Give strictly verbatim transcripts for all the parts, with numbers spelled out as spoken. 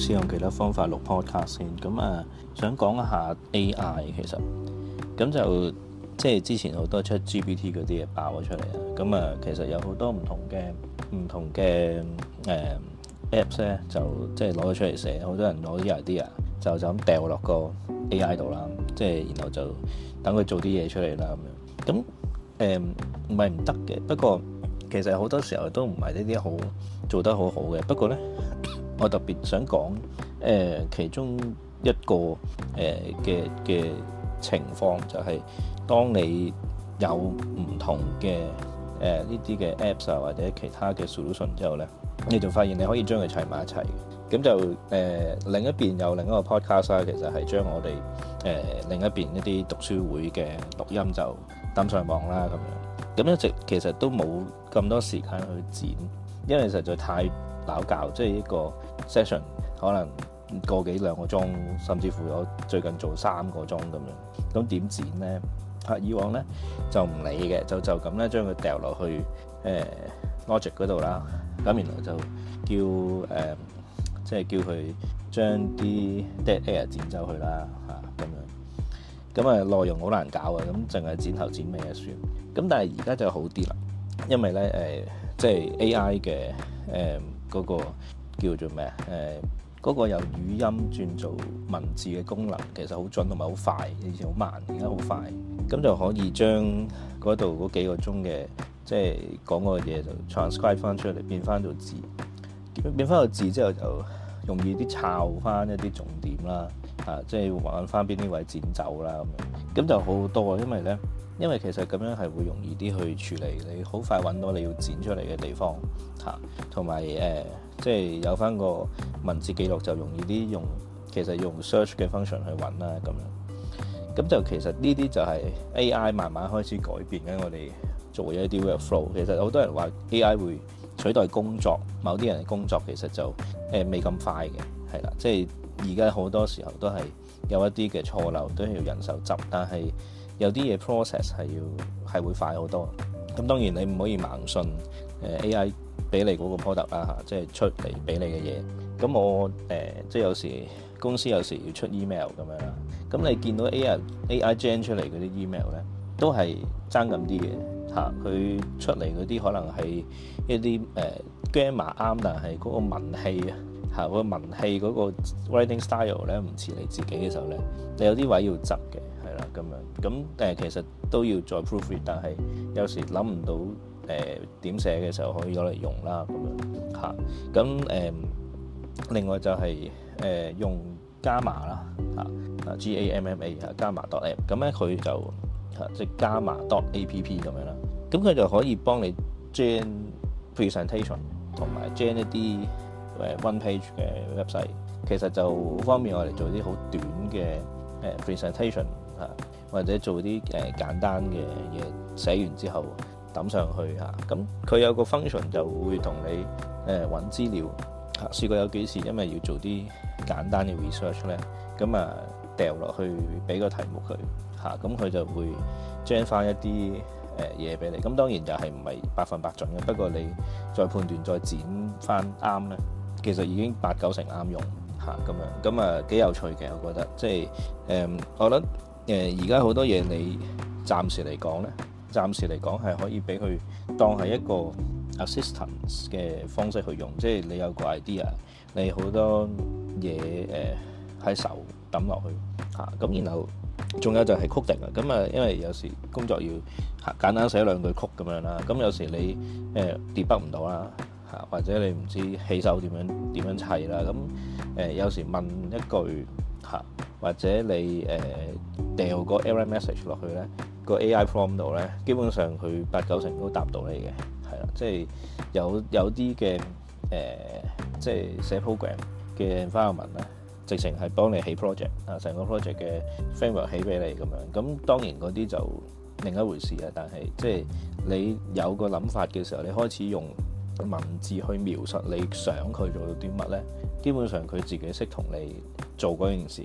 試用其他方法錄 podcast 先。咁啊，想講一下 A I 其實，咁就即係之前好多出 G P T 嗰啲嘢爆咗出嚟啊。咁啊，其實有好多唔同嘅唔同嘅誒、呃、Apps 咧，就即係攞咗出嚟寫，好多人攞啲 idea 就就咁掉落個 A I 度啦，即係然後就等佢做啲嘢出嚟啦咁樣。咁誒唔係唔得嘅，不過其實好多時候都唔係呢啲好做得好好嘅。不過咧，我特別想講誒、呃、其中一個誒嘅嘅情況就係、是、當你有唔同嘅誒呢啲嘅 Apps 啊或者其他嘅 solution 之後咧，你就發現你可以將佢砌埋一齊。咁就誒、呃、另一邊有另一個 podcast 啦，其實係將我哋誒、呃、另一邊一啲讀書會嘅錄音就抌上網啦咁樣。咁一直其實都冇咁多時間去剪，因為實在太攪教，即係一個 session 可能個幾兩個鐘，甚至乎我最近做三個鐘咁樣。咁點剪咧？嚇，以往咧就唔理嘅，就就咁咧將佢掉落去誒、呃、Logic 嗰度啦。咁然後就叫誒。呃即係叫佢將啲 dead air 剪走佢啦嚇咁樣，咁啊內容好難搞啊，咁淨係剪頭剪尾就算。咁但係而家就好啲啦，因為咧誒、呃、即係 A I 嘅誒嗰個叫做咩啊誒嗰個有語音轉做文字嘅功能，其實好準同埋好快，以前好慢，而家好快，咁就可以將嗰度嗰幾個鐘嘅即係講嗰個嘢就 transcribe 翻出嚟，變翻做字。變翻個字之後就容易啲抄翻一啲重點啦，啊，即係揾翻邊啲位剪走啦咁樣，咁就好好多啊。因為咧，因為其實咁樣係會容易啲去處理，你好快揾到你要剪出嚟嘅地方嚇，同埋誒，即係有翻個文字記錄就容易啲用，其實用 search 嘅 function 去揾啦咁樣，咁就其實呢啲就係 A I 慢慢開始改變緊我哋做嘅一啲 workflow。其實好多人話 A I 會取代工作，某啲人嘅工作其實就誒未咁快嘅，係啦，即係而家好多時候都係有一啲嘅錯漏都要人手執，但係有啲嘢 process 係要係會快好多。咁當然你唔可以盲信誒 A I 俾你嗰個 product 啦嚇，即係出嚟俾你嘅嘢。咁我誒、呃、即係有時公司有時要出 email 咁樣啦，咁你見到 A I A I gen 出嚟嗰啲 email 咧，都係爭咁啲嘅。嚇，佢出嚟嗰啲可能係一啲誒 grammar 啱，但係嗰個文氣啊嚇，嗰個文氣嗰個 writing style 咧唔似你自己嘅時候咧，你有啲位要執嘅，係啦咁樣。咁誒其實都要再 proofread，但係有時諗唔到誒點寫嘅時候可以攞嚟用啦咁樣嚇。咁誒、呃、另外就係、是、誒、呃、用 Gamma 啦嚇，啊 G A M M A 啊 Gamma dot app， 咁咧佢就即係 Gamma dot app 咁樣啦，咁佢就可以幫你 gen presentation 同埋 gen 一啲誒 one page 嘅 website， 其實就好方便我哋做啲好短嘅誒 presentation 嚇，或者做啲誒簡單嘅嘢寫完之後抌上去嚇，咁佢有個 function 就會同你誒揾資料嚇，試過有幾次因為要做啲簡單嘅 research 咧，咁啊掉落去俾個題目佢。嚇，咁佢就會 gen 翻一啲誒嘢俾你，咁當然就係唔係百分百準嘅，不過你再判斷再剪翻啱咧，其實已經八九成啱用嚇咁樣，咁啊幾有趣嘅，我覺得即係誒、嗯，我覺得誒而家好多嘢你暫時嚟講咧，暫時嚟講係可以俾佢當係一個 assistance 嘅方式去用，即係你有個 idea，你好多嘢誒喺手抌落去嚇，咁然後。仲有就係 coding啊，咁啊，因為有時工作要簡單寫兩句曲咁樣啦，咁有時你誒 debug 唔到啦，嚇或者你唔知起手點樣點樣砌啦，咁誒有時問一句嚇，或者你誒掉個 error message 落去咧，個 A I prompt 度咧，基本上佢八九成都答到你嘅，係啦，即係有有啲嘅誒，即係寫 program 嘅 environment 咧。直情係幫你起 project 啊，成個 project 嘅 framework 起俾你咁樣，咁當然嗰啲就另一回事啊。但係即係你有個諗法嘅時候，你開始用文字去描述你想佢做到啲乜咧，基本上佢自己識同你做嗰件事嘅。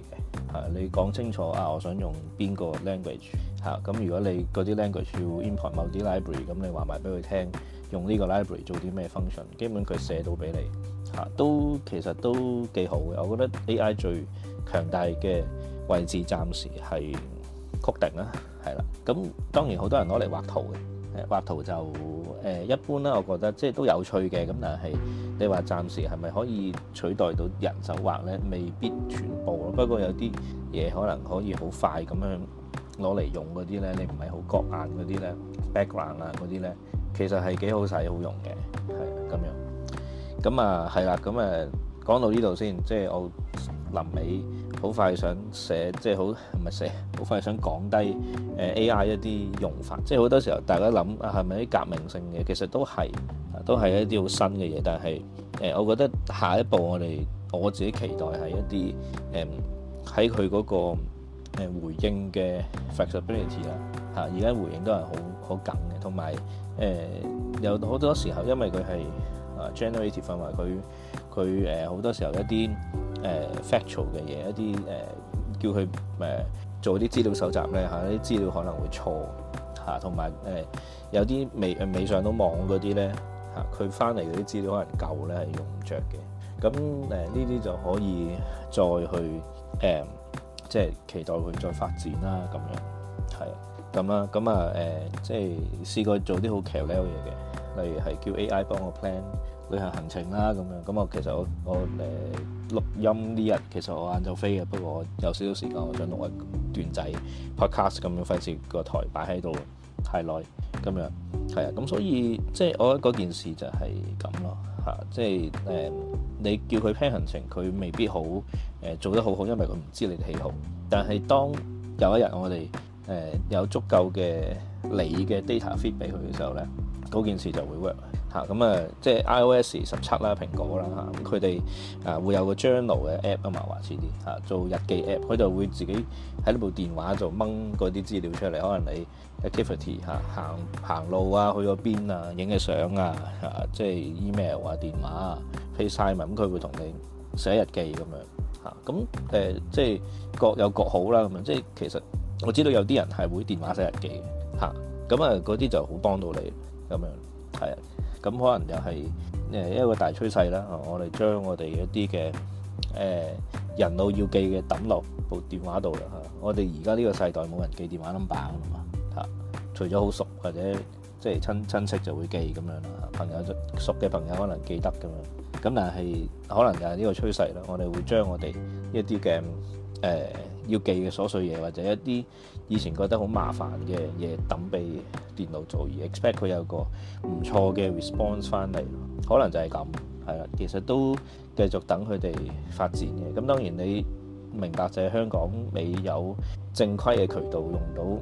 嚇，你講清楚啊，我想用邊個 language 嚇，咁如果你嗰啲 language 要 import 某啲 library，咁你話埋俾佢聽，用呢個 library 做啲咩 function，基本佢寫到俾你嚇，都其實都幾好嘅。我覺得 A I 最強大嘅位置暫時係 coding 啦，係啦。咁當然好多人攞嚟畫圖嘅，誒畫圖就誒、呃、一般啦，我覺得即係都有趣嘅。咁但係你話暫時係咪可以取代到人手畫咧？未必全部咯。不過有啲嘢可能可以好快咁樣攞嚟用嗰啲咧，你唔係好覺眼嗰啲咧 background 啊嗰啲咧，其實係幾好使好用嘅，係咁樣。咁啊係啦，咁啊講到呢度先，即係我臨尾好快想寫，即係好唔係寫，好快想講低誒 A I 一啲用法。即係好多時候大家諗啊，係咪啲革命性嘅？其實都係，都係一啲好新嘅嘢。但係誒，我覺得下一步我哋我自己期待係一啲誒喺佢嗰個誒回應嘅 flexibility 啦嚇。而家回應都係好好緊嘅，同埋誒有好多時候因為佢係啊 generative 啊嘛，佢佢誒好多時候一啲誒、呃、factual 嘅嘢，一啲誒、呃、叫佢誒、呃、做啲資料搜集咧嚇，啲資料可能會錯嚇，同埋誒有啲未未上到網嗰啲咧嚇，佢翻嚟嗰啲資料可能舊咧係用唔着嘅。咁誒呢啲就可以再去誒、呃，即係期待佢再發展啦咁樣，係咁啦。咁啊誒，即係試過做啲好騎呢嘢嘅，例如係叫 A I 幫我 plan旅行行程啦咁樣。咁我其實我我誒、呃、錄音呢日其實我晏晝飛嘅，不過我有少少時間，我想錄一段仔 podcast 咁樣，費事個台擺喺度太耐咁樣，係啊。咁所以即係我覺得嗰件事就係咁咯嚇，即係誒、呃、你叫佢 plan 行程，佢未必好誒、呃、做得好好，因為佢唔知你哋喜好。但係當有一日我哋誒、呃、有足夠嘅你嘅 data feed 俾佢嘅時候咧，嗰件事就會 work 嚇。咁啊，即係 iOS 十七啦，蘋果啦嚇，咁佢哋啊會有個 journal 嘅 app 啊嘛，話似啲嚇做日記 app，佢就會自己喺呢部電話度掹嗰啲資料出嚟，可能你 activity 嚇行行路啊，去咗邊啊，影嘅相啊嚇，即係 email 啊、電話啊、FaceTime 咁，佢會同你寫日記咁樣嚇。咁誒即係各有各好啦咁樣，即係其實我知道有啲人係會電話寫日記嘅嚇，咁啊嗰啲就好幫到你咁樣，係啊。咁可能又係誒一個大趨勢啦。我哋將我哋一啲嘅誒人腦要記嘅抌落部電話度啦嚇。我哋而家呢個世代冇人記電話 number 㗎嘛嚇，除咗好熟或者即係親親戚就會記咁樣啦。朋友就熟嘅朋友可能記得咁樣。咁但係可能就係呢個趨勢啦。我哋會將我哋一啲嘅誒要記嘅瑣碎嘢，或者一啲以前覺得好麻煩嘅嘢抌俾電腦做，而 expect 佢有個唔錯嘅 response 翻嚟，可能就係咁係啦。其實都繼續等佢哋發展嘅。咁當然你明白就係香港未有正規嘅渠道用到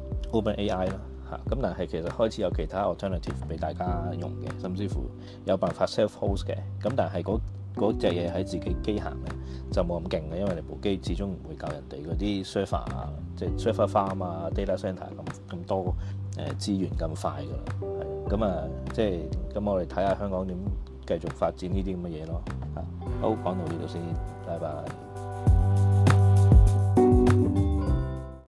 OpenAI 啦嚇。咁但係其實開始有其他 alternative 俾大家用嘅，甚至乎有辦法 self-host 嘅。咁但係嗰嗰隻嘢喺自己機行咧就冇咁勁嘅，因為你部機始終唔會夠人哋嗰啲 server 啊，即係 server farm 啊、data centre 咁咁多誒資源咁快㗎啦。係咁啊，即係咁我哋睇下香港點繼續發展呢啲咁嘅嘢咯。嚇，好，講到呢度先，拜拜。